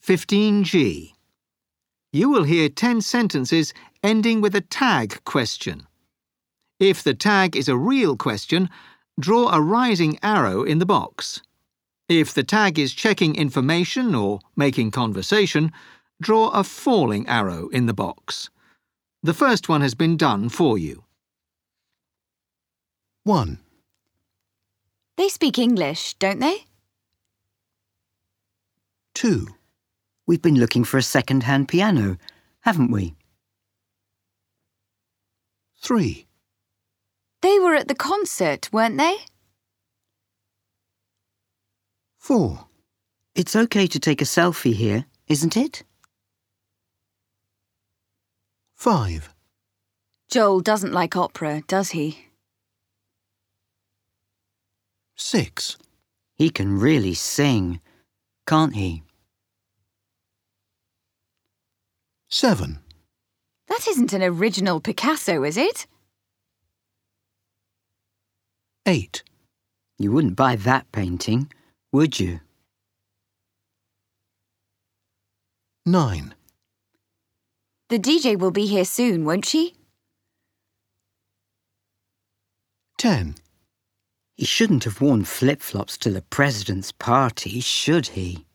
15G. You will hear 10 sentences ending with a tag question. If the tag is a real question, draw a rising arrow in the box. If the tag is checking information or making conversation, draw a falling arrow in the box. The first one has been done for you. 1, They speak English, don't they? 2, We've been looking for a second-hand piano, haven't we? 3, They were at the concert, weren't they? 4, It's okay to take a selfie here, isn't it? 5, Joel doesn't like opera, does he? 6, He can really sing, can't he? 7, That isn't an original Picasso, is it? 8, You wouldn't buy that painting, would you? 9, The DJ will be here soon, won't she? 10, He shouldn't have worn flip-flops to the president's party, should he?